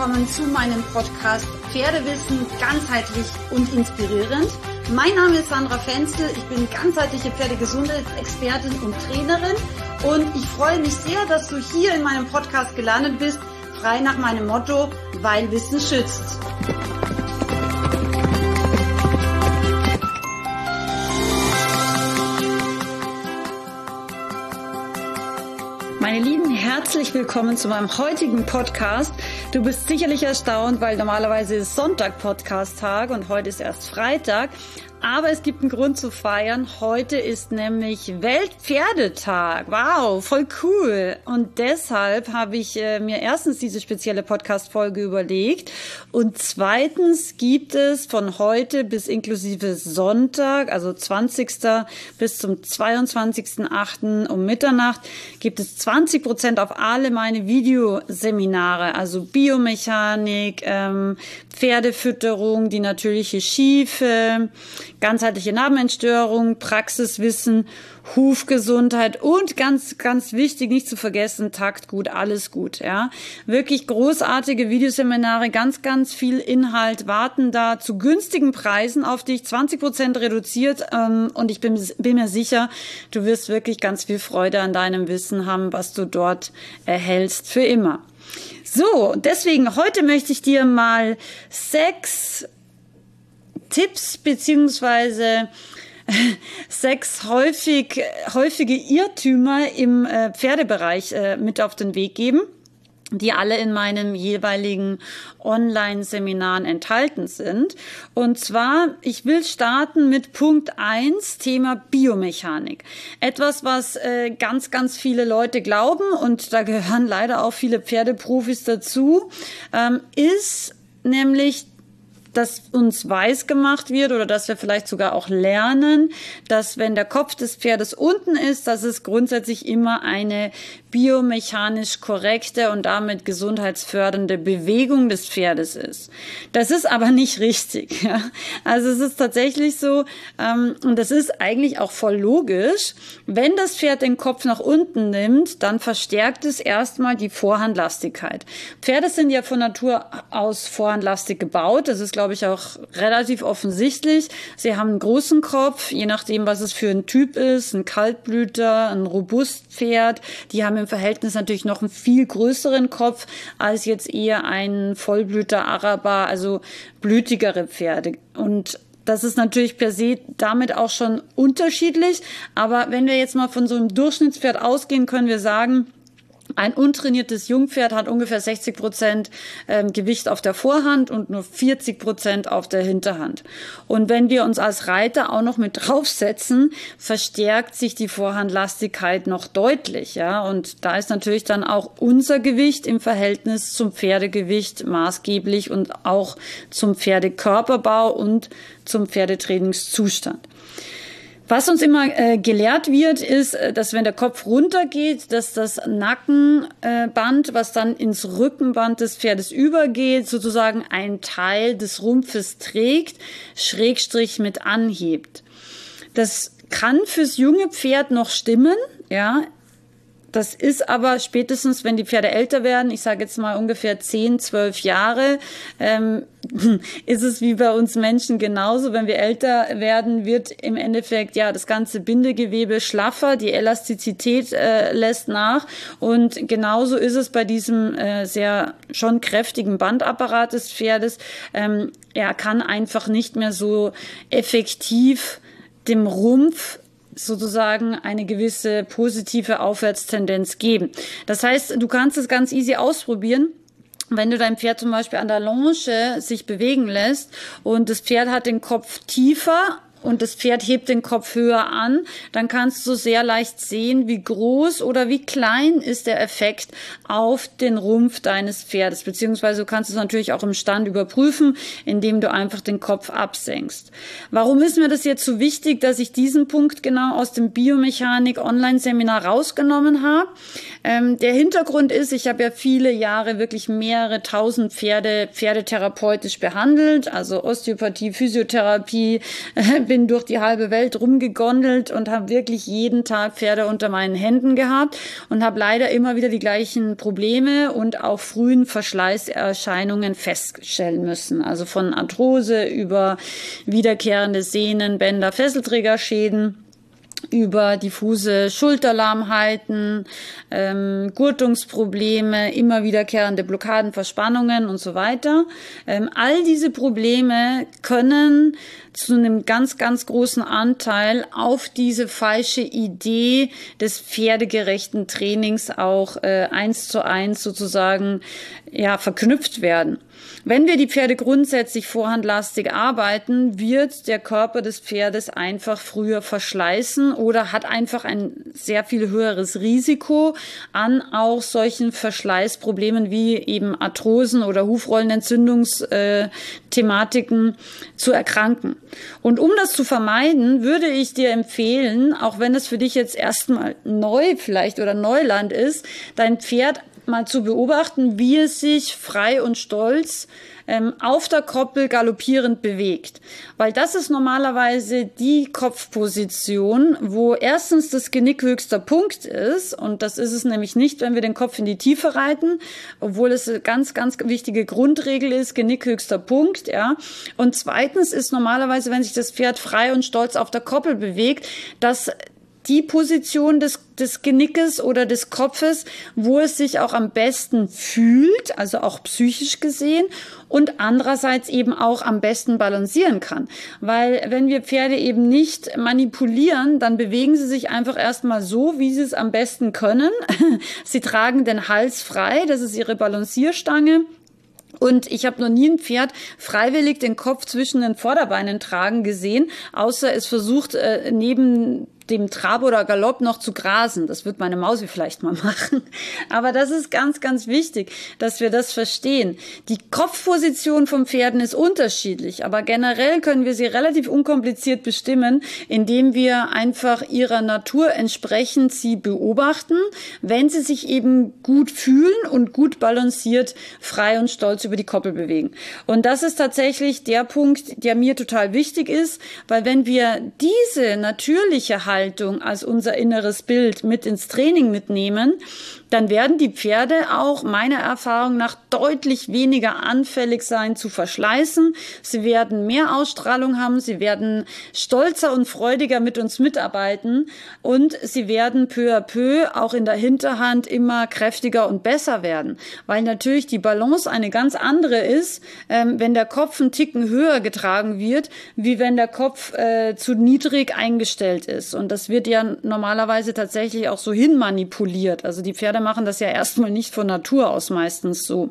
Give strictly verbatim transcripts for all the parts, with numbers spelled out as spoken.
willkommen zu meinem Podcast Pferdewissen ganzheitlich und inspirierend. Mein Name ist Sandra Fenzel, ich bin ganzheitliche Pferdegesundheitsexpertin und Trainerin und ich freue mich sehr, dass du hier in meinem Podcast gelandet bist, frei nach meinem Motto, weil Wissen schützt. Meine Lieben, herzlich willkommen zu meinem heutigen Podcast. Du bist sicherlich erstaunt, weil normalerweise ist Sonntag Podcast-Tag und heute ist erst Freitag. Aber es gibt einen Grund zu feiern. Heute ist nämlich Weltpferdetag. Wow, voll cool. Und deshalb habe ich äh, mir erstens diese spezielle Podcast-Folge überlegt. Und zweitens gibt es von heute bis inklusive Sonntag, also zwanzigsten bis zum zweiundzwanzigsten achten um Mitternacht, gibt es zwanzig Prozent auf alle meine Videoseminare. Also Biomechanik, ähm, Pferdefütterung, die natürliche Schiefe, ganzheitliche Narbenentstörung, Praxiswissen, Hufgesundheit und ganz, ganz wichtig, nicht zu vergessen, Taktgut, alles gut, ja. Wirklich großartige Videoseminare, ganz, ganz viel Inhalt warten da zu günstigen Preisen auf dich, zwanzig Prozent reduziert, ähm, und ich bin, bin mir sicher, du wirst wirklich ganz viel Freude an deinem Wissen haben, was du dort erhältst für immer. So, deswegen, heute möchte ich dir mal sechs Tipps beziehungsweise sechs häufig, häufige Irrtümer im äh, Pferdebereich äh, mit auf den Weg geben, die alle in meinen jeweiligen Online-Seminaren enthalten sind. Und zwar, ich will starten mit Punkt eins, Thema Biomechanik. Etwas, was äh, ganz, ganz viele Leute glauben, und da gehören leider auch viele Pferdeprofis dazu, ähm, ist nämlich, dass uns weiß gemacht wird oder dass wir vielleicht sogar auch lernen, dass wenn der Kopf des Pferdes unten ist, dass es grundsätzlich immer eine biomechanisch korrekte und damit gesundheitsfördernde Bewegung des Pferdes ist. Das ist aber nicht richtig. Ja? Also es ist tatsächlich so, ähm, und das ist eigentlich auch voll logisch, wenn das Pferd den Kopf nach unten nimmt, dann verstärkt es erstmal die Vorhandlastigkeit. Pferde sind ja von Natur aus vorhandlastig gebaut, das ist, glaube ich, auch relativ offensichtlich. Sie haben einen großen Kopf, je nachdem, was es für ein Typ ist, ein Kaltblüter, ein Robustpferd, die haben im Verhältnis natürlich noch einen viel größeren Kopf als jetzt eher ein Vollblüter, Araber, also blütigere Pferde. Und das ist natürlich per se damit auch schon unterschiedlich. Aber wenn wir jetzt mal von so einem Durchschnittspferd ausgehen, können wir sagen, ein untrainiertes Jungpferd hat ungefähr sechzig Prozent ähm, Gewicht auf der Vorhand und nur vierzig Prozent auf der Hinterhand. Und wenn wir uns als Reiter auch noch mit draufsetzen, verstärkt sich die Vorhandlastigkeit noch deutlich, ja. Und da ist natürlich dann auch unser Gewicht im Verhältnis zum Pferdegewicht maßgeblich und auch zum Pferdekörperbau und zum Pferdetrainingszustand. Was uns immer äh, gelehrt wird, ist, dass wenn der Kopf runtergeht, dass das Nackenband, äh, was dann ins Rückenband des Pferdes übergeht, sozusagen ein Teil des Rumpfes trägt, Schrägstrich mit anhebt. Das kann fürs junge Pferd noch stimmen, ja. Das ist aber spätestens, wenn die Pferde älter werden, ich sage jetzt mal ungefähr zehn, zwölf Jahre, ähm, ist es wie bei uns Menschen genauso. Wenn wir älter werden, wird im Endeffekt ja das ganze Bindegewebe schlaffer, die Elastizität äh, lässt nach. Und genauso ist es bei diesem äh, sehr schon kräftigen Bandapparat des Pferdes. Ähm, er kann einfach nicht mehr so effektiv dem Rumpf sozusagen eine gewisse positive Aufwärtstendenz geben. Das heißt, du kannst es ganz easy ausprobieren. Wenn du dein Pferd zum Beispiel an der Longe sich bewegen lässt und das Pferd hat den Kopf tiefer und das Pferd hebt den Kopf höher an, dann kannst du sehr leicht sehen, wie groß oder wie klein ist der Effekt auf den Rumpf deines Pferdes. Beziehungsweise du kannst es natürlich auch im Stand überprüfen, indem du einfach den Kopf absenkst. Warum ist mir das jetzt so wichtig, dass ich diesen Punkt genau aus dem Biomechanik-Online-Seminar rausgenommen habe? Ähm, der Hintergrund ist, ich habe ja viele Jahre wirklich mehrere tausend Pferde pferdetherapeutisch behandelt, also Osteopathie, Physiotherapie, äh, bin durch die halbe Welt rumgegondelt und habe wirklich jeden Tag Pferde unter meinen Händen gehabt und habe leider immer wieder die gleichen Probleme und auch frühen Verschleißerscheinungen feststellen müssen. Also von Arthrose über wiederkehrende Sehnen, Bänder, Fesselträgerschäden, über diffuse Schulterlahmheiten, ähm, Gurtungsprobleme, immer wiederkehrende Blockaden, Verspannungen und so weiter. Ähm, all diese Probleme können zu einem ganz, ganz großen Anteil auf diese falsche Idee des pferdegerechten Trainings auch äh, eins zu eins sozusagen ja verknüpft werden. Wenn wir die Pferde grundsätzlich vorhandlastig arbeiten, wird der Körper des Pferdes einfach früher verschleißen oder hat einfach ein sehr viel höheres Risiko an auch solchen Verschleißproblemen wie eben Arthrosen oder Hufrollenentzündungsthematiken äh, zu erkranken. Und um das zu vermeiden, würde ich dir empfehlen, auch wenn es für dich jetzt erstmal neu vielleicht oder Neuland ist, dein Pferd mal zu beobachten, wie es sich frei und stolz ähm, auf der Koppel galoppierend bewegt. Weil das ist normalerweise die Kopfposition, wo erstens das Genick höchster Punkt ist. Und das ist es nämlich nicht, wenn wir den Kopf in die Tiefe reiten, obwohl es eine ganz, ganz wichtige Grundregel ist, Genick höchster Punkt. Ja. Und zweitens ist normalerweise, wenn sich das Pferd frei und stolz auf der Koppel bewegt, dass die Position des, des Genickes oder des Kopfes, wo es sich auch am besten fühlt, also auch psychisch gesehen, und andererseits eben auch am besten balancieren kann. Weil wenn wir Pferde eben nicht manipulieren, dann bewegen sie sich einfach erstmal so, wie sie es am besten können. Sie tragen den Hals frei, das ist ihre Balancierstange. Und ich habe noch nie ein Pferd freiwillig den Kopf zwischen den Vorderbeinen tragen gesehen, außer es versucht äh, neben dem Trab oder Galopp noch zu grasen. Das wird meine Mausi vielleicht mal machen. Aber das ist ganz, ganz wichtig, dass wir das verstehen. Die Kopfposition von Pferden ist unterschiedlich, aber generell können wir sie relativ unkompliziert bestimmen, indem wir einfach ihrer Natur entsprechend sie beobachten, wenn sie sich eben gut fühlen und gut balanciert, frei und stolz über die Koppel bewegen. Und das ist tatsächlich der Punkt, der mir total wichtig ist, weil wenn wir diese natürliche Haltung als unser inneres Bild mit ins Training mitnehmen, dann werden die Pferde auch meiner Erfahrung nach deutlich weniger anfällig sein zu verschleißen. Sie werden mehr Ausstrahlung haben, sie werden stolzer und freudiger mit uns mitarbeiten und sie werden peu à peu auch in der Hinterhand immer kräftiger und besser werden, weil natürlich die Balance eine ganz andere ist, ähm, wenn der Kopf einen Ticken höher getragen wird, wie wenn der Kopf äh, zu niedrig eingestellt ist. Und das wird ja normalerweise tatsächlich auch so hin manipuliert. Also die Pferde machen das ja erstmal nicht von Natur aus meistens so.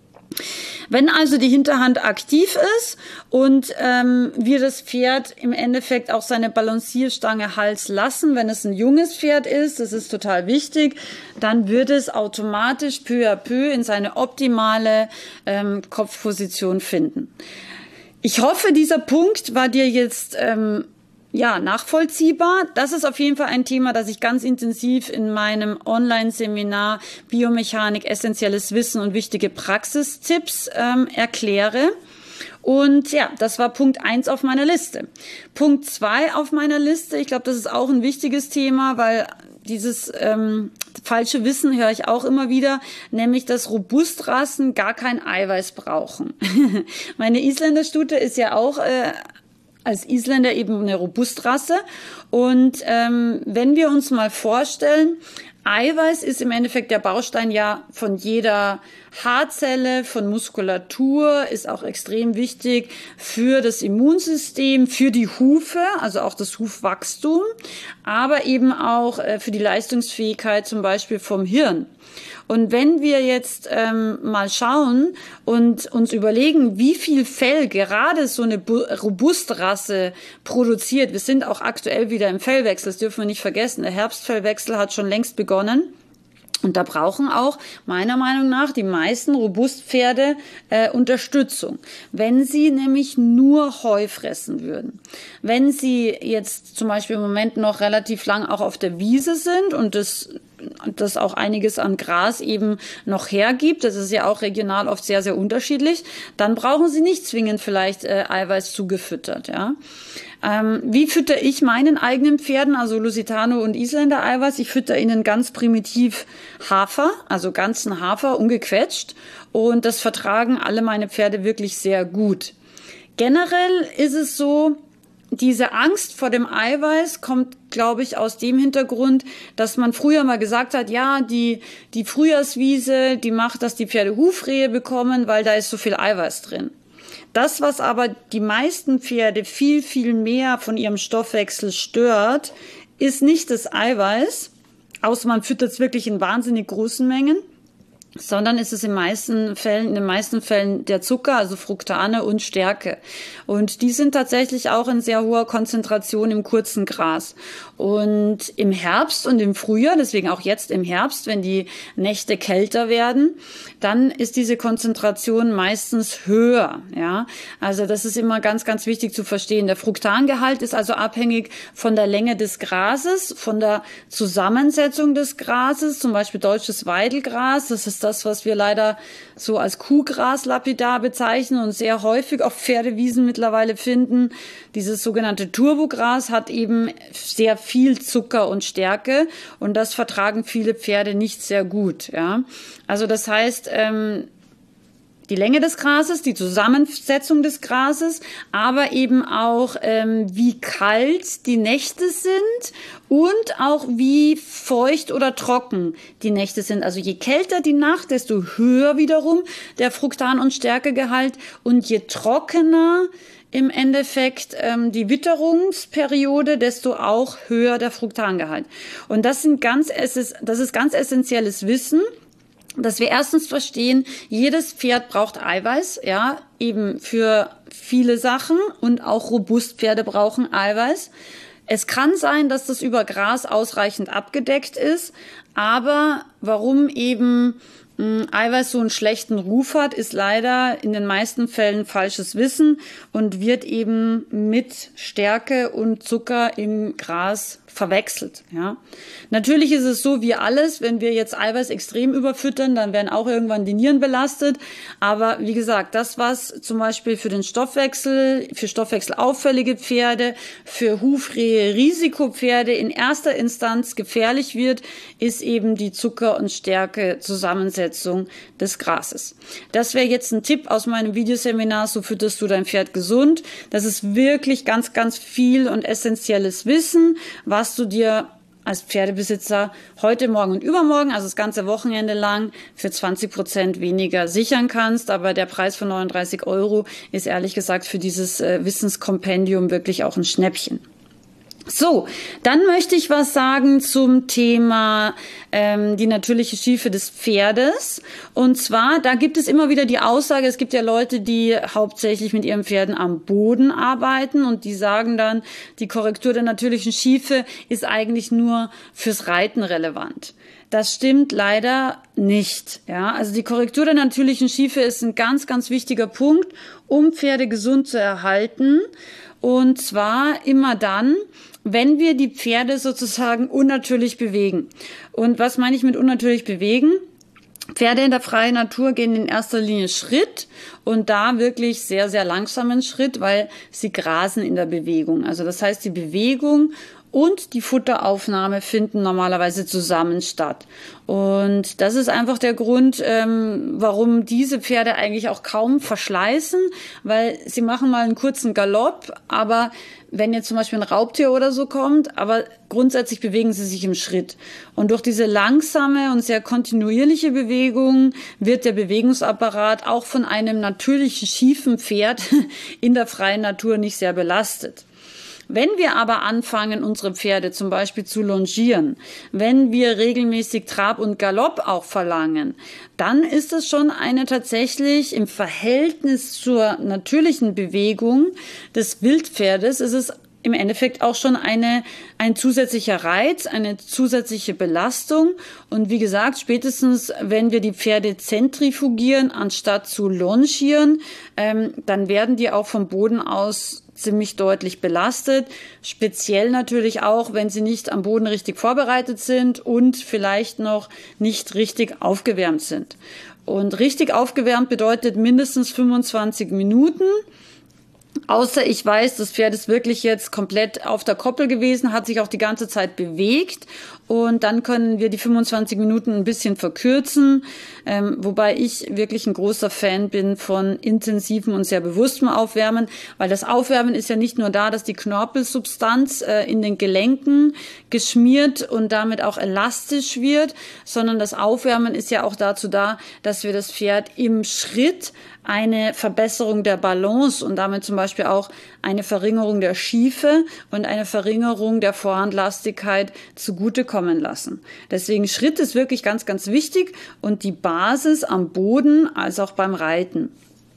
Wenn also die Hinterhand aktiv ist und ähm, wir das Pferd im Endeffekt auch seine Balancierstange Hals lassen, wenn es ein junges Pferd ist, das ist total wichtig, dann wird es automatisch peu à peu in seine optimale ähm, Kopfposition finden. Ich hoffe, dieser Punkt war dir jetzt ähm, ja, nachvollziehbar. Das ist auf jeden Fall ein Thema, das ich ganz intensiv in meinem Online-Seminar Biomechanik, essentielles Wissen und wichtige Praxistipps ähm, erkläre. Und ja, das war Punkt eins auf meiner Liste. Punkt zwei auf meiner Liste, ich glaube, das ist auch ein wichtiges Thema, weil dieses ähm, falsche Wissen höre ich auch immer wieder, nämlich, dass Robustrassen gar kein Eiweiß brauchen. Meine Isländerstute ist ja auch äh, als Isländer eben eine Robustrasse. Und ähm, wenn wir uns mal vorstellen, Eiweiß ist im Endeffekt der Baustein ja von jeder Haarzelle, von Muskulatur, ist auch extrem wichtig für das Immunsystem, für die Hufe, also auch das Hufwachstum, aber eben auch äh, für die Leistungsfähigkeit zum Beispiel vom Hirn. Und wenn wir jetzt ähm, mal schauen und uns überlegen, wie viel Fell gerade so eine Robustrasse produziert, wir sind auch aktuell wieder im Fellwechsel, das dürfen wir nicht vergessen, der Herbstfellwechsel hat schon längst begonnen. Und da brauchen auch meiner Meinung nach die meisten Robustpferde äh, Unterstützung. Wenn sie nämlich nur Heu fressen würden. Wenn sie jetzt zum Beispiel im Moment noch relativ lang auch auf der Wiese sind und das das auch einiges an Gras eben noch hergibt, das ist ja auch regional oft sehr, sehr unterschiedlich, dann brauchen sie nicht zwingend vielleicht äh, Eiweiß zugefüttert, ja. Ähm, wie fütter ich meinen eigenen Pferden, also Lusitano und Isländer Eiweiß? Ich fütter ihnen ganz primitiv Hafer, also ganzen Hafer, ungequetscht, und das vertragen alle meine Pferde wirklich sehr gut. Generell ist es so, diese Angst vor dem Eiweiß kommt, glaube ich, aus dem Hintergrund, dass man früher mal gesagt hat, ja, die, die Frühjahrswiese, die macht, dass die Pferde Hufrehe bekommen, weil da ist so viel Eiweiß drin. Das, was aber die meisten Pferde viel, viel mehr von ihrem Stoffwechsel stört, ist nicht das Eiweiß, außer man füttert es wirklich in wahnsinnig großen Mengen, sondern ist es in meisten Fällen, in den meisten Fällen der Zucker, also Fructane und Stärke. Und die sind tatsächlich auch in sehr hoher Konzentration im kurzen Gras. Und im Herbst und im Frühjahr, deswegen auch jetzt im Herbst, wenn die Nächte kälter werden, dann ist diese Konzentration meistens höher, ja. Also das ist immer ganz, ganz wichtig zu verstehen. Der Fructangehalt ist also abhängig von der Länge des Grases, von der Zusammensetzung des Grases, zum Beispiel deutsches Weidelgras. Das ist das, was wir leider so als Kuhgras lapidar bezeichnen und sehr häufig auf Pferdewiesen mittlerweile finden. Dieses sogenannte Turbogras hat eben sehr viel Zucker und Stärke und das vertragen viele Pferde nicht sehr gut, ja. Also das heißt, ähm, die Länge des Grases, die Zusammensetzung des Grases, aber eben auch, ähm, wie kalt die Nächte sind und auch wie feucht oder trocken die Nächte sind. Also je kälter die Nacht, desto höher wiederum der Fructan- und Stärkegehalt und je trockener im Endeffekt ähm, die Witterungsperiode, desto auch höher der Fructangehalt. Und das sind ganz, das ist ganz essentielles Wissen, dass wir erstens verstehen, jedes Pferd braucht Eiweiß, ja, eben für viele Sachen und auch Robustpferde brauchen Eiweiß. Es kann sein, dass das über Gras ausreichend abgedeckt ist, aber warum eben mh, Eiweiß so einen schlechten Ruf hat, ist leider in den meisten Fällen falsches Wissen und wird eben mit Stärke und Zucker im Gras verwechselt, ja. Natürlich ist es so wie alles, wenn wir jetzt Eiweiß extrem überfüttern, dann werden auch irgendwann die Nieren belastet. Aber wie gesagt, das, was zum Beispiel für den Stoffwechsel, für stoffwechselauffällige Pferde, für Hufrehe, Risikopferde in erster Instanz gefährlich wird, ist eben die Zucker- und Stärke-Zusammensetzung des Grases. Das wäre jetzt ein Tipp aus meinem Videoseminar, so fütterst du dein Pferd gesund. Das ist wirklich ganz, ganz viel und essentielles Wissen, was du dir als Pferdebesitzer heute, morgen und übermorgen, also das ganze Wochenende lang, für zwanzig Prozent weniger sichern kannst. Aber der Preis von neununddreißig Euro ist ehrlich gesagt für dieses äh, Wissenskompendium wirklich auch ein Schnäppchen. So, dann möchte ich was sagen zum Thema ähm, die natürliche Schiefe des Pferdes. Und zwar, da gibt es immer wieder die Aussage, es gibt ja Leute, die hauptsächlich mit ihren Pferden am Boden arbeiten und die sagen dann, die Korrektur der natürlichen Schiefe ist eigentlich nur fürs Reiten relevant. Das stimmt leider nicht. Ja, also die Korrektur der natürlichen Schiefe ist ein ganz, ganz wichtiger Punkt, um Pferde gesund zu erhalten. Und zwar immer dann, wenn wir die Pferde sozusagen unnatürlich bewegen. Und was meine ich mit unnatürlich bewegen? Pferde in der freien Natur gehen in erster Linie Schritt und da wirklich sehr, sehr langsamen Schritt, weil sie grasen in der Bewegung. Also das heißt, die Bewegung und die Futteraufnahme finden normalerweise zusammen statt. Und das ist einfach der Grund, ähm, warum diese Pferde eigentlich auch kaum verschleißen, weil sie machen mal einen kurzen Galopp, aber wenn jetzt zum Beispiel ein Raubtier oder so kommt, aber grundsätzlich bewegen sie sich im Schritt. Und durch diese langsame und sehr kontinuierliche Bewegung wird der Bewegungsapparat auch von einem natürlichen schiefen Pferd in der freien Natur nicht sehr belastet. Wenn wir aber anfangen, unsere Pferde zum Beispiel zu longieren, wenn wir regelmäßig Trab und Galopp auch verlangen, dann ist es schon eine tatsächlich im Verhältnis zur natürlichen Bewegung des Wildpferdes, ist es im Endeffekt auch schon eine, ein zusätzlicher Reiz, eine zusätzliche Belastung. Und wie gesagt, spätestens wenn wir die Pferde zentrifugieren, anstatt zu longieren, ähm, dann werden die auch vom Boden aus ziemlich deutlich belastet. Speziell natürlich auch, wenn sie nicht am Boden richtig vorbereitet sind und vielleicht noch nicht richtig aufgewärmt sind. Und richtig aufgewärmt bedeutet mindestens fünfundzwanzig Minuten. Außer ich weiß, das Pferd ist wirklich jetzt komplett auf der Koppel gewesen, hat sich auch die ganze Zeit bewegt und dann können wir die fünfundzwanzig Minuten ein bisschen verkürzen, ähm, wobei ich wirklich ein großer Fan bin von intensivem und sehr bewusstem Aufwärmen, weil das Aufwärmen ist ja nicht nur da, dass die Knorpelsubstanz äh, in den Gelenken geschmiert und damit auch elastisch wird, sondern das Aufwärmen ist ja auch dazu da, dass wir das Pferd im Schritt eine Verbesserung der Balance und damit zum Beispiel auch eine Verringerung der Schiefe und eine Verringerung der Vorhandlastigkeit zugutekommen lassen. Deswegen Schritt ist wirklich ganz, ganz wichtig und die Basis am Boden als auch beim Reiten.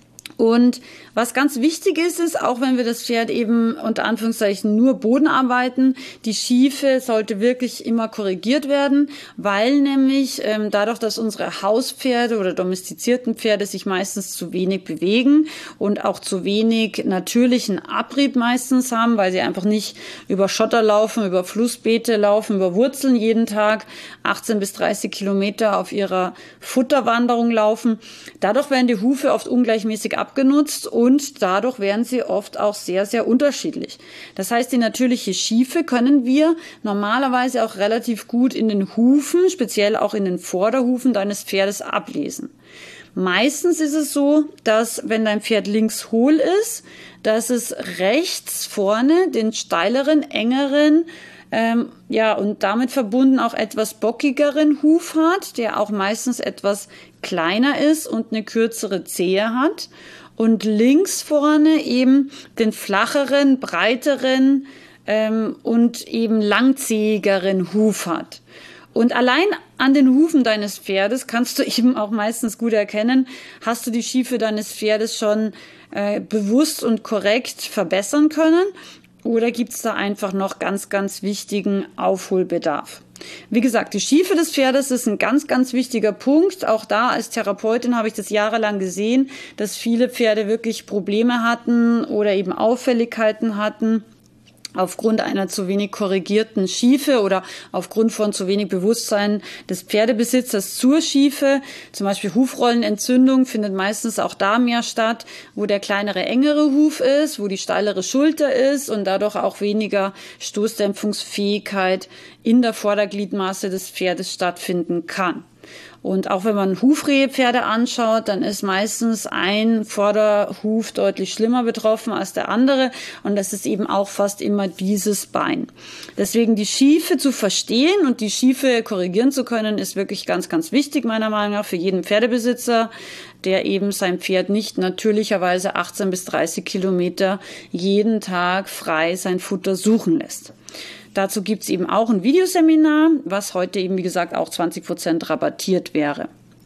Und was ganz wichtig ist, ist, auch wenn wir das Pferd eben unter Anführungszeichen nur Boden arbeiten, die Schiefe sollte wirklich immer korrigiert werden, weil nämlich ähm, dadurch, dass unsere Hauspferde oder domestizierten Pferde sich meistens zu wenig bewegen und auch zu wenig natürlichen Abrieb meistens haben, weil sie einfach nicht über Schotter laufen, über Flussbeete laufen, über Wurzeln jeden Tag achtzehn bis dreißig Kilometer auf ihrer Futterwanderung laufen. Dadurch werden die Hufe oft ungleichmäßig abgenutzt und dadurch werden sie oft auch sehr, sehr unterschiedlich. Das heißt, die natürliche Schiefe können wir normalerweise auch relativ gut in den Hufen, speziell auch in den Vorderhufen deines Pferdes ablesen. Meistens ist es so, dass wenn dein Pferd links hohl ist, dass es rechts vorne den steileren, engeren, ähm, ja, und damit verbunden auch etwas bockigeren Huf hat, der auch meistens etwas kleiner ist und eine kürzere Zehe hat. Und links vorne eben den flacheren, breiteren ähm, und eben langzähigeren Huf hat. Und allein an den Hufen deines Pferdes kannst du eben auch meistens gut erkennen, hast du die Schiefe deines Pferdes schon äh, bewusst und korrekt verbessern können oder gibt es da einfach noch ganz, ganz wichtigen Aufholbedarf. Wie gesagt, die Schiefe des Pferdes ist ein ganz, ganz wichtiger Punkt. Auch da als Therapeutin habe ich das jahrelang gesehen, dass viele Pferde wirklich Probleme hatten oder eben Auffälligkeiten hatten aufgrund einer zu wenig korrigierten Schiefe oder aufgrund von zu wenig Bewusstsein des Pferdebesitzers zur Schiefe. Zum Beispiel Hufrollenentzündung findet meistens auch da mehr statt, wo der kleinere, engere Huf ist, wo die steilere Schulter ist und dadurch auch weniger Stoßdämpfungsfähigkeit in der Vordergliedmaße des Pferdes stattfinden kann. Und auch wenn man Hufrehepferde anschaut, dann ist meistens ein Vorderhuf deutlich schlimmer betroffen als der andere. Und das ist eben auch fast immer dieses Bein. Deswegen die Schiefe zu verstehen und die Schiefe korrigieren zu können, ist wirklich ganz, ganz wichtig, meiner Meinung nach, für jeden Pferdebesitzer, der eben sein Pferd nicht natürlicherweise achtzehn bis dreißig Kilometer jeden Tag frei sein Futter suchen lässt. Dazu gibt's eben auch ein Videoseminar, was heute eben, wie gesagt, auch zwanzig Prozent rabattiert wäre.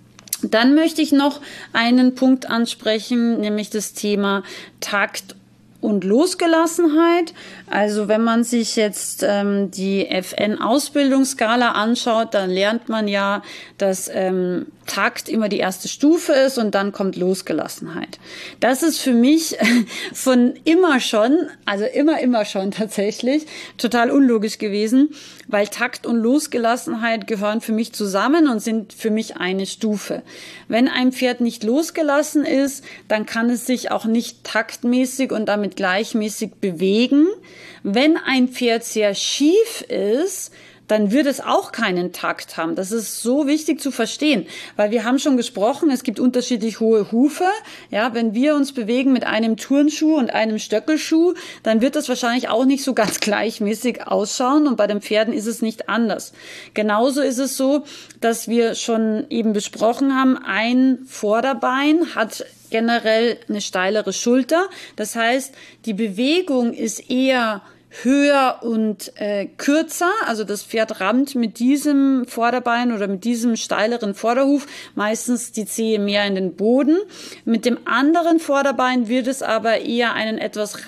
Dann möchte ich noch einen Punkt ansprechen, nämlich das Thema Takt und Losgelassenheit. Also wenn man sich jetzt ähm, die F N-Ausbildungsskala anschaut, dann lernt man ja, dass ähm, Takt immer die erste Stufe ist und dann kommt Losgelassenheit. Das ist für mich von immer schon, also immer, immer schon tatsächlich, total unlogisch gewesen, weil Takt und Losgelassenheit gehören für mich zusammen und sind für mich eine Stufe. Wenn ein Pferd nicht losgelassen ist, dann kann es sich auch nicht taktmäßig und damit gleichmäßig bewegen. Wenn ein Pferd sehr schief ist, dann wird es auch keinen Takt haben. Das ist so wichtig zu verstehen, weil wir haben schon gesprochen, es gibt unterschiedlich hohe Hufe. Ja, wenn wir uns bewegen mit einem Turnschuh und einem Stöckelschuh, dann wird das wahrscheinlich auch nicht so ganz gleichmäßig ausschauen und bei den Pferden ist es nicht anders. Genauso ist es so, dass wir schon eben besprochen haben, ein Vorderbein hat generell eine steilere Schulter. Das heißt, die Bewegung ist eher höher und äh, kürzer, also das Pferd rammt mit diesem Vorderbein oder mit diesem steileren Vorderhuf meistens die Zehe mehr in den Boden. Mit dem anderen Vorderbein wird es aber eher einen etwas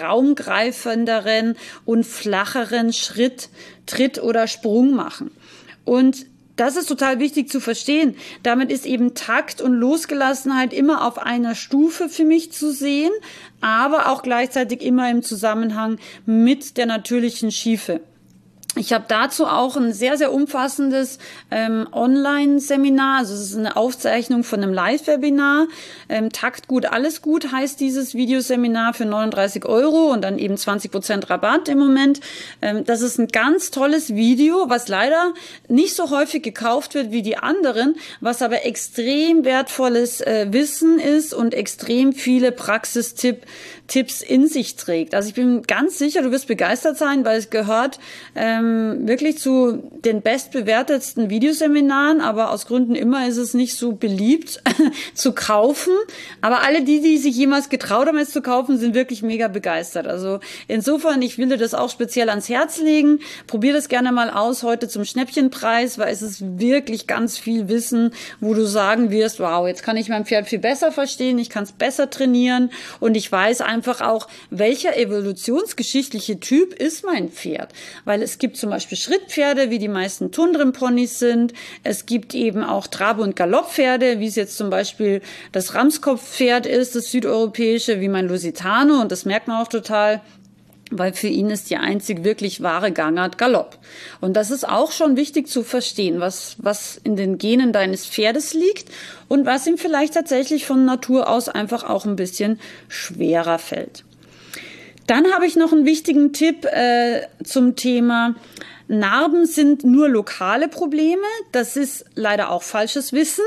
raumgreifenderen und flacheren Schritt, Tritt oder Sprung machen. Und Das ist total wichtig zu verstehen. Damit ist eben Takt und Losgelassenheit immer auf einer Stufe für mich zu sehen, aber auch gleichzeitig immer im Zusammenhang mit der natürlichen Schiefe. Ich habe dazu auch ein sehr, sehr umfassendes ähm, Online-Seminar. Also es ist eine Aufzeichnung von einem Live-Webinar. Ähm, Takt gut, alles gut heißt dieses Videoseminar für neununddreißig Euro und dann eben zwanzig Prozent Rabatt im Moment. Ähm, das ist ein ganz tolles Video, was leider nicht so häufig gekauft wird wie die anderen, was aber extrem wertvolles äh, Wissen ist und extrem viele Praxistipps in sich trägt. Also ich bin ganz sicher, du wirst begeistert sein, weil es gehört ähm, wirklich zu den bestbewertetsten Videoseminaren, aber aus Gründen immer ist es nicht so beliebt zu kaufen. Aber alle die, die sich jemals getraut haben, es zu kaufen, sind wirklich mega begeistert. Also insofern, ich will dir das auch speziell ans Herz legen. Probier das gerne mal aus heute zum Schnäppchenpreis, weil es ist wirklich ganz viel Wissen, wo du sagen wirst, wow, jetzt kann ich mein Pferd viel besser verstehen, ich kann es besser trainieren und ich weiß einfach auch, welcher evolutionsgeschichtliche Typ ist mein Pferd. Weil es gibt zum Beispiel Schrittpferde, wie die meisten Tundrenponys sind. Es gibt eben auch Trab- und Galopppferde, wie es jetzt zum Beispiel das Ramskopfpferd ist, das südeuropäische, wie mein Lusitano. Und das merkt man auch total, weil für ihn ist die einzig wirklich wahre Gangart Galopp. Und das ist auch schon wichtig zu verstehen, was, was in den Genen deines Pferdes liegt und was ihm vielleicht tatsächlich von Natur aus einfach auch ein bisschen schwerer fällt. Dann habe ich noch einen wichtigen Tipp äh, zum Thema Narben sind nur lokale Probleme. Das ist leider auch falsches Wissen.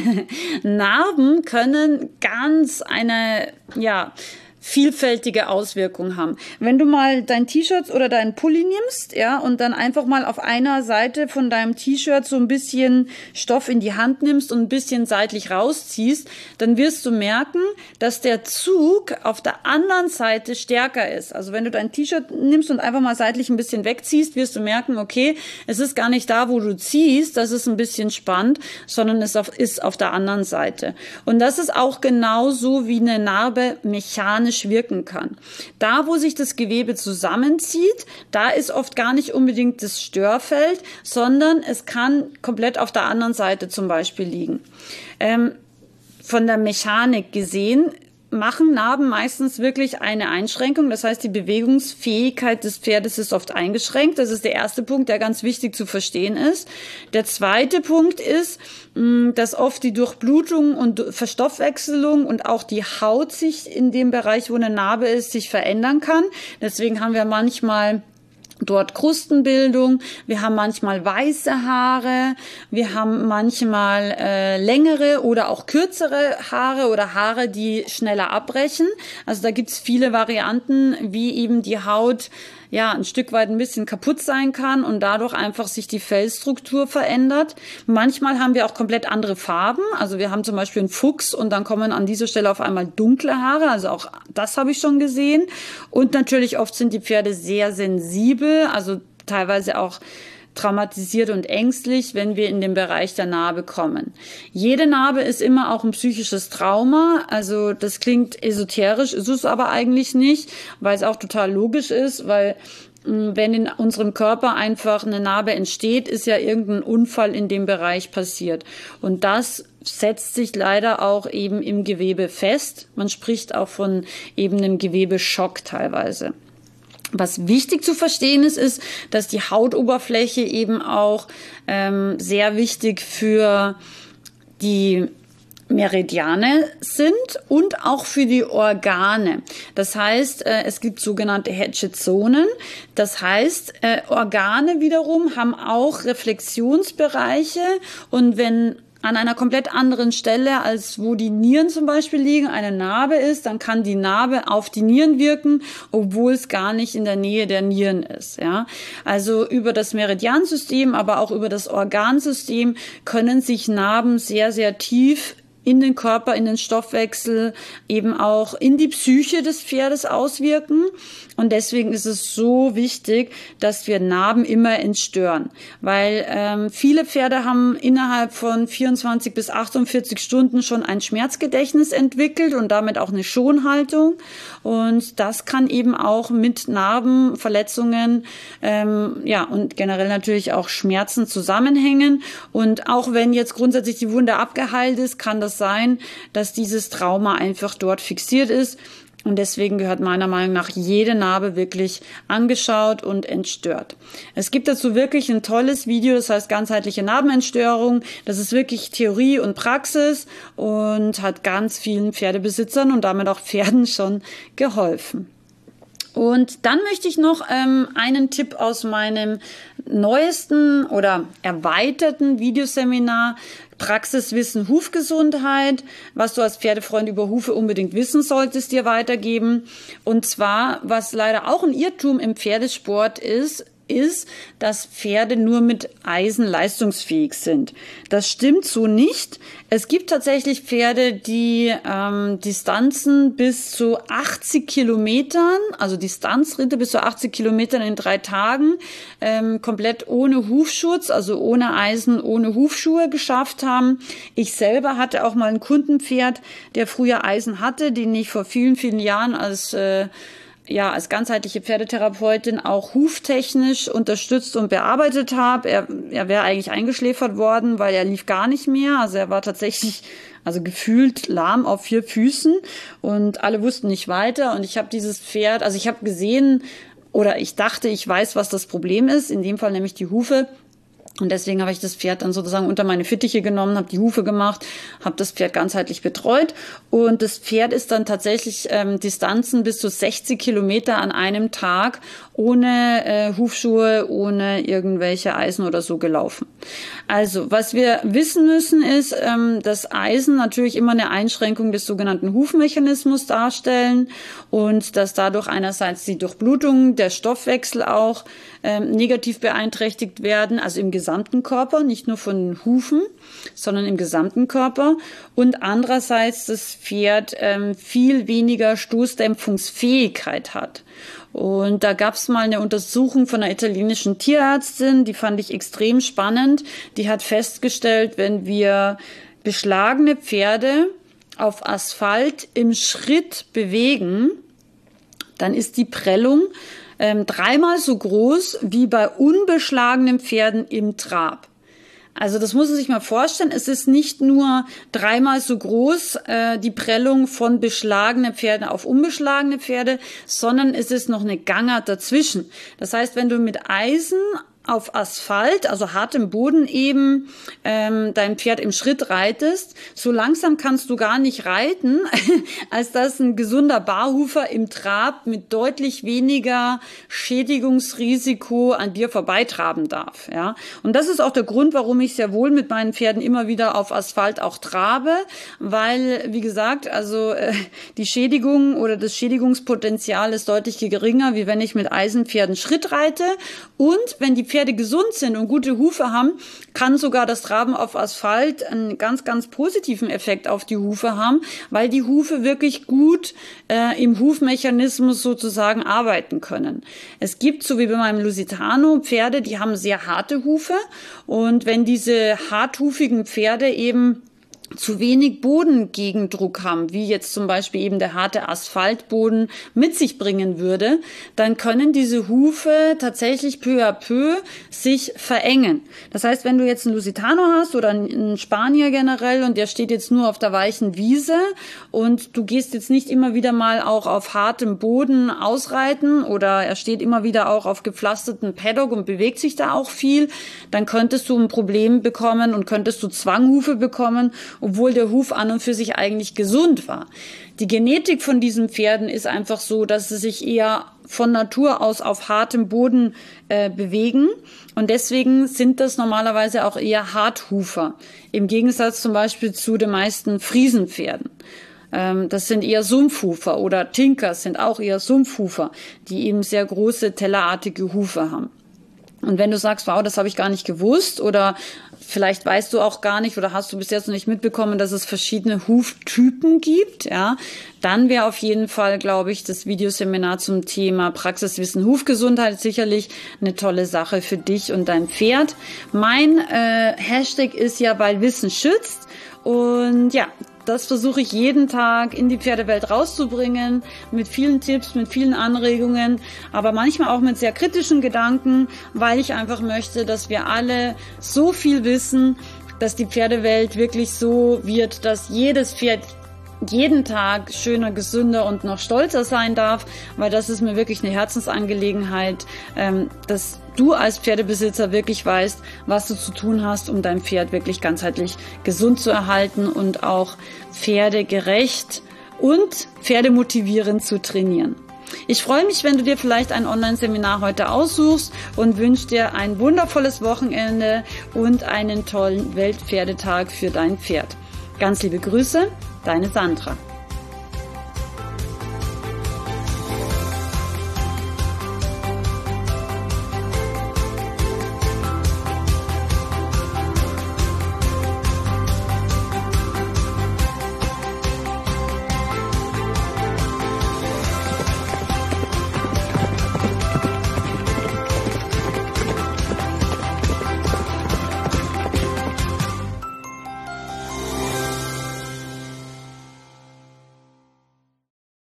Narben können ganz eine, ja, vielfältige Auswirkungen haben. Wenn du mal dein T-Shirt oder deinen Pulli nimmst, ja, und dann einfach mal auf einer Seite von deinem T-Shirt so ein bisschen Stoff in die Hand nimmst und ein bisschen seitlich rausziehst, dann wirst du merken, dass der Zug auf der anderen Seite stärker ist. Also wenn du dein T-Shirt nimmst und einfach mal seitlich ein bisschen wegziehst, wirst du merken, okay, es ist gar nicht da, wo du ziehst, das ist ein bisschen spannend, sondern es ist auf der anderen Seite. Und das ist auch genauso, wie eine Narbe mechanisch wirken kann. Da, wo sich das Gewebe zusammenzieht, da ist oft gar nicht unbedingt das Störfeld, sondern es kann komplett auf der anderen Seite zum Beispiel liegen. Ähm, von der Mechanik gesehen machen Narben meistens wirklich eine Einschränkung. Das heißt, die Bewegungsfähigkeit des Pferdes ist oft eingeschränkt. Das ist der erste Punkt, der ganz wichtig zu verstehen ist. Der zweite Punkt ist, dass oft die Durchblutung und Verstoffwechselung und auch die Haut sich in dem Bereich, wo eine Narbe ist, sich verändern kann. Deswegen haben wir manchmal dort Krustenbildung, wir haben manchmal weiße Haare, wir haben manchmal äh, längere oder auch kürzere Haare oder Haare, die schneller abbrechen. Also da gibt's viele Varianten, wie eben die Haut ja ein Stück weit ein bisschen kaputt sein kann und dadurch einfach sich die Fellstruktur verändert. Manchmal haben wir auch komplett andere Farben. Also wir haben zum Beispiel einen Fuchs und dann kommen an dieser Stelle auf einmal dunkle Haare. Also auch das habe ich schon gesehen. Und natürlich oft sind die Pferde sehr sensibel, also teilweise auch traumatisiert und ängstlich, wenn wir in den Bereich der Narbe kommen. Jede Narbe ist immer auch ein psychisches Trauma, also das klingt esoterisch, ist es aber eigentlich nicht, weil es auch total logisch ist, weil wenn in unserem Körper einfach eine Narbe entsteht, ist ja irgendein Unfall in dem Bereich passiert. Und das setzt sich leider auch eben im Gewebe fest. Man spricht auch von eben einem Gewebeschock teilweise. Was wichtig zu verstehen ist, ist, dass die Hautoberfläche eben auch ähm, sehr wichtig für die Meridiane sind und auch für die Organe. Das heißt, äh, es gibt sogenannte Hedge-Zonen. Das heißt, äh, Organe wiederum haben auch Reflexionsbereiche und wenn an einer komplett anderen Stelle, als wo die Nieren zum Beispiel liegen, eine Narbe ist, dann kann die Narbe auf die Nieren wirken, obwohl es gar nicht in der Nähe der Nieren ist. Ja, also über das Meridiansystem, aber auch über das Organsystem können sich Narben sehr, sehr tief in den Körper, in den Stoffwechsel, eben auch in die Psyche des Pferdes auswirken. Und deswegen ist es so wichtig, dass wir Narben immer entstören. Weil ähm, viele Pferde haben innerhalb von vierundzwanzig bis achtundvierzig Stunden schon ein Schmerzgedächtnis entwickelt und damit auch eine Schonhaltung. Und das kann eben auch mit Narben, Verletzungen, ähm, ja, und generell natürlich auch Schmerzen zusammenhängen. Und auch wenn jetzt grundsätzlich die Wunde abgeheilt ist, kann das sein, dass dieses Trauma einfach dort fixiert ist. Und deswegen gehört meiner Meinung nach jede Narbe wirklich angeschaut und entstört. Es gibt dazu wirklich ein tolles Video, das heißt ganzheitliche Narbenentstörung. Das ist wirklich Theorie und Praxis und hat ganz vielen Pferdebesitzern und damit auch Pferden schon geholfen. Und dann möchte ich noch ähm, einen Tipp aus meinem neuesten oder erweiterten Videoseminar Praxiswissen Hufgesundheit, was du als Pferdefreund über Hufe unbedingt wissen solltest, dir weitergeben. Und zwar, was leider auch ein Irrtum im Pferdesport ist, ist, dass Pferde nur mit Eisen leistungsfähig sind. Das stimmt so nicht. Es gibt tatsächlich Pferde, die ähm, Distanzen bis zu achtzig Kilometern, also Distanzritte bis zu achtzig Kilometern in drei Tagen, ähm, komplett ohne Hufschutz, also ohne Eisen, ohne Hufschuhe geschafft haben. Ich selber hatte auch mal ein Kundenpferd, der früher Eisen hatte, den ich vor vielen, vielen Jahren als äh, ja, als ganzheitliche Pferdetherapeutin auch huftechnisch unterstützt und bearbeitet habe. Er, er wäre eigentlich eingeschläfert worden, weil er lief gar nicht mehr. Also er war tatsächlich, also gefühlt lahm auf vier Füßen und alle wussten nicht weiter. Und ich habe dieses Pferd, also ich habe gesehen oder ich dachte, ich weiß, was das Problem ist. In dem Fall nämlich die Hufe. Und deswegen habe ich das Pferd dann sozusagen unter meine Fittiche genommen, habe die Hufe gemacht, habe das Pferd ganzheitlich betreut. Und das Pferd ist dann tatsächlich ähm, Distanzen bis zu sechzig Kilometer an einem Tag ohne äh, Hufschuhe, ohne irgendwelche Eisen oder so gelaufen. Also, was wir wissen müssen ist, ähm, dass Eisen natürlich immer eine Einschränkung des sogenannten Hufmechanismus darstellen und dass dadurch einerseits die Durchblutung, der Stoffwechsel auch ähm, negativ beeinträchtigt werden, also im gesamten Körper, nicht nur von den Hufen, sondern im gesamten Körper. Und andererseits das Pferd ähm, viel weniger Stoßdämpfungsfähigkeit hat. Und da gab es mal eine Untersuchung von einer italienischen Tierärztin, die fand ich extrem spannend. Die hat festgestellt, wenn wir beschlagene Pferde auf Asphalt im Schritt bewegen, dann ist die Prellung ähm, dreimal so groß wie bei unbeschlagenen Pferden im Trab. Also das muss man sich mal vorstellen. Es ist nicht nur dreimal so groß, äh, die Prellung von beschlagenen Pferden auf unbeschlagene Pferde, sondern es ist noch eine Gangart dazwischen. Das heißt, wenn du mit Eisen auf Asphalt, also hartem Boden eben, ähm, dein Pferd im Schritt reitest, so langsam kannst du gar nicht reiten, als dass ein gesunder Barhufer im Trab mit deutlich weniger Schädigungsrisiko an dir vorbeitraben darf. Ja, und das ist auch der Grund, warum ich sehr wohl mit meinen Pferden immer wieder auf Asphalt auch trabe, weil, wie gesagt, also äh, die Schädigung oder das Schädigungspotenzial ist deutlich geringer, wie wenn ich mit Eisenpferden Schritt reite. Und wenn die Pferde gesund sind und gute Hufe haben, kann sogar das Traben auf Asphalt einen ganz, ganz positiven Effekt auf die Hufe haben, weil die Hufe wirklich gut äh, im Hufmechanismus sozusagen arbeiten können. Es gibt, so wie bei meinem Lusitano, Pferde, die haben sehr harte Hufe, und wenn diese harthufigen Pferde eben zu wenig Bodengegendruck haben, wie jetzt zum Beispiel eben der harte Asphaltboden mit sich bringen würde, dann können diese Hufe tatsächlich peu à peu sich verengen. Das heißt, wenn du jetzt einen Lusitano hast oder einen Spanier generell und der steht jetzt nur auf der weichen Wiese und du gehst jetzt nicht immer wieder mal auch auf hartem Boden ausreiten oder er steht immer wieder auch auf gepflasterten Paddock und bewegt sich da auch viel, dann könntest du ein Problem bekommen und könntest du Zwanghufe bekommen, obwohl der Huf an und für sich eigentlich gesund war. Die Genetik von diesen Pferden ist einfach so, dass sie sich eher von Natur aus auf hartem Boden äh, bewegen, und deswegen sind das normalerweise auch eher Harthufer, im Gegensatz zum Beispiel zu den meisten Friesenpferden. Ähm, das sind eher Sumpfhufer, oder Tinkers sind auch eher Sumpfhufer, die eben sehr große tellerartige Hufe haben. Und wenn du sagst, wow, das habe ich gar nicht gewusst oder vielleicht weißt du auch gar nicht oder hast du bis jetzt noch nicht mitbekommen, dass es verschiedene Huftypen gibt, ja, dann wäre auf jeden Fall, glaube ich, das Videoseminar zum Thema Praxiswissen Hufgesundheit sicherlich eine tolle Sache für dich und dein Pferd. Mein äh, Hashtag ist ja, weil Wissen schützt. Und ja, das versuche ich jeden Tag in die Pferdewelt rauszubringen, mit vielen Tipps, mit vielen Anregungen, aber manchmal auch mit sehr kritischen Gedanken, weil ich einfach möchte, dass wir alle so viel wissen, dass die Pferdewelt wirklich so wird, dass jedes Pferd jeden Tag schöner, gesünder und noch stolzer sein darf, weil das ist mir wirklich eine Herzensangelegenheit, dass du als Pferdebesitzer wirklich weißt, was du zu tun hast, um dein Pferd wirklich ganzheitlich gesund zu erhalten und auch pferdegerecht und pferdemotivierend zu trainieren. Ich freue mich, wenn du dir vielleicht ein Online-Seminar heute aussuchst und wünsche dir ein wundervolles Wochenende und einen tollen Weltpferdetag für dein Pferd. Ganz liebe Grüße, deine Sandra.